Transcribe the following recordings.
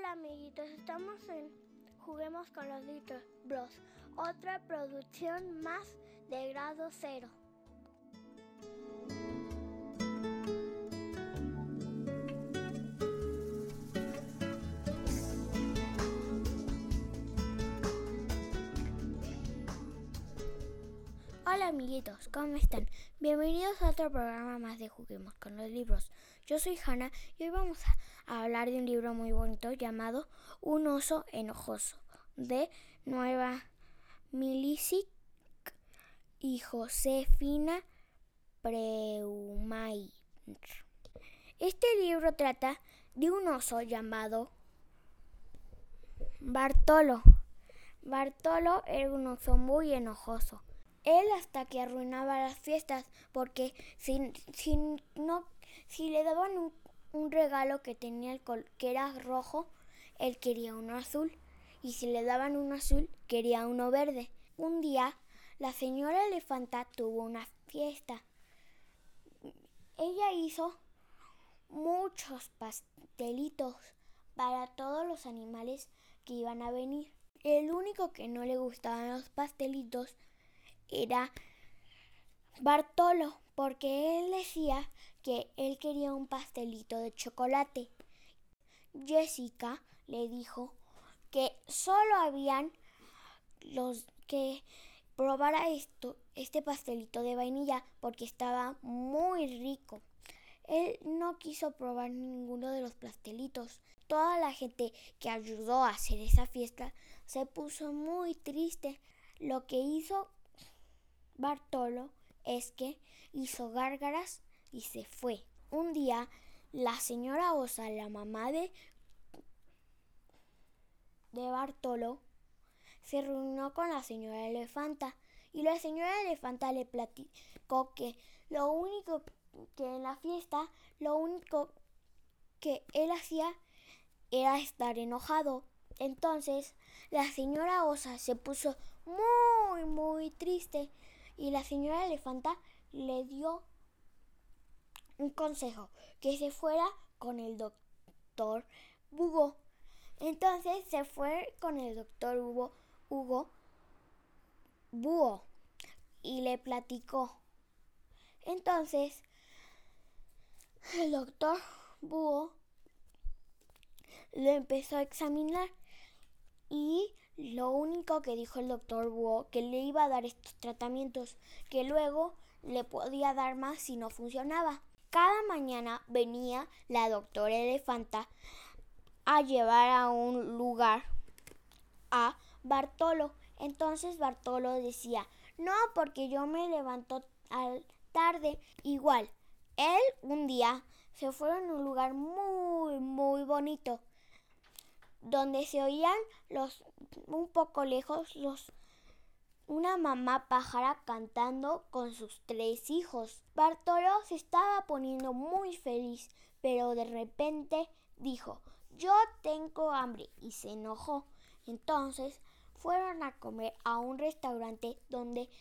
Hola amiguitos, estamos en Juguemos con los Little Bros, otra producción más de grado cero. Hola amiguitos, ¿cómo están? Bienvenidos a otro programa más de Juguemos con los Libros. Yo soy Hanna y hoy vamos a hablar de un libro muy bonito llamado Un oso enojoso, de Nueva Milicic y Josefina Preumayer. Este libro trata de un oso llamado Bartolo. Bartolo era un oso muy enojoso. Él hasta que arruinaba las fiestas porque si le daban un regalo que tenía que era rojo, él quería uno azul, y si le daban uno azul, quería uno verde. Un día, la señora elefanta tuvo una fiesta. Ella hizo muchos pastelitos para todos los animales que iban a venir. El único que no le gustaban los pastelitos era Bartolo, porque él decía que él quería un pastelito de chocolate. Jessica le dijo que solo habían los que probara este pastelito de vainilla porque estaba muy rico. Él no quiso probar ninguno de los pastelitos. Toda la gente que ayudó a hacer esa fiesta se puso muy triste. Lo que hizo Bartolo es que hizo gárgaras y se fue. Un día, la señora Osa, la mamá de Bartolo, se reunió con la señora Elefanta y la señora Elefanta le platicó que lo único que en la fiesta, lo único que él hacía era estar enojado. Entonces, la señora Osa se puso muy, muy triste y la señora Elefanta le dio un consejo, que se fuera con el doctor Búho. Entonces se fue con el doctor Búho y le platicó. Entonces el doctor Búho le empezó a examinar y lo único que dijo el doctor Búho, que le iba a dar estos tratamientos, que luego le podía dar más si no funcionaba. Cada mañana venía la doctora Elefanta a llevar a un lugar a Bartolo. Entonces Bartolo decía, no, porque yo me levanto tarde. Igual, él un día se fueron a un lugar muy, muy bonito, donde se oían un poco lejos una mamá pájara cantando con sus 3 hijos. Bartolo se estaba poniendo muy feliz, pero de repente dijo, yo tengo hambre, y se enojó. Entonces fueron a comer a un restaurante donde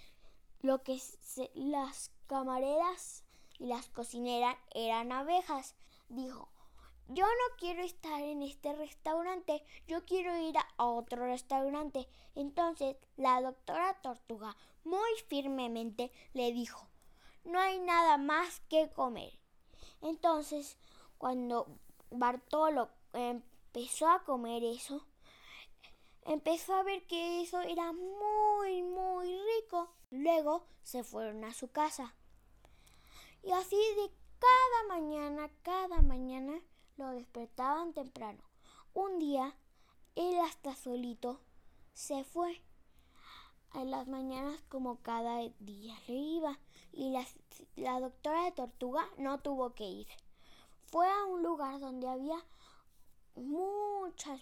las camareras y las cocineras eran abejas. Dijo, yo no quiero estar en este restaurante, yo quiero ir a otro restaurante. Entonces la doctora Tortuga muy firmemente le dijo, no hay nada más que comer. Entonces cuando Bartolo empezó a comer eso, empezó a ver que eso era muy, muy rico. Luego se fueron a su casa. Y así de cada mañana, lo despertaban temprano. Un día, él hasta solito se fue. En las mañanas como cada día le iba. Y la doctora de Tortuga no tuvo que ir. Fue a un lugar donde había muchas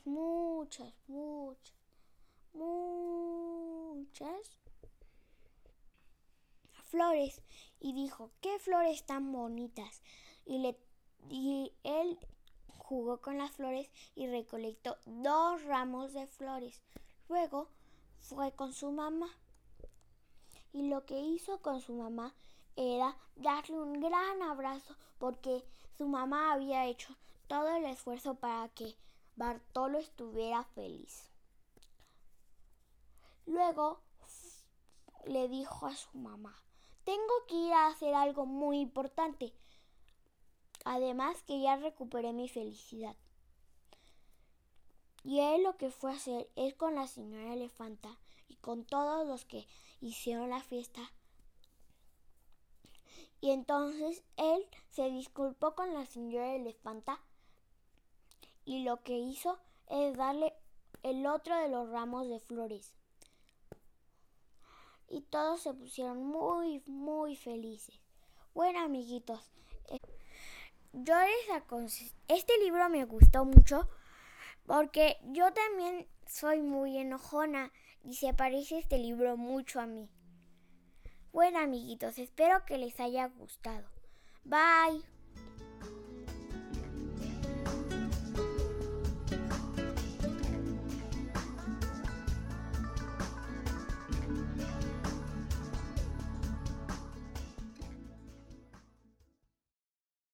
flores y dijo, ¿qué flores tan bonitas? Y él jugó con las flores y recolectó 2 ramos de flores. Luego fue con su mamá y lo que hizo con su mamá era darle un gran abrazo porque su mamá había hecho todo el esfuerzo para que Bartolo estuviera feliz. Luego le dijo a su mamá: tengo que ir a hacer algo muy importante. Además que ya recuperé mi felicidad. Y él lo que fue a hacer es con la señora Elefanta y con todos los que hicieron la fiesta. Y entonces él se disculpó con la señora Elefanta y lo que hizo es darle el otro de los ramos de flores. Y todos se pusieron muy, muy felices. Bueno, amiguitos, este libro me gustó mucho porque yo también soy muy enojona y se parece este libro mucho a mí. Bueno, amiguitos, espero que les haya gustado. Bye.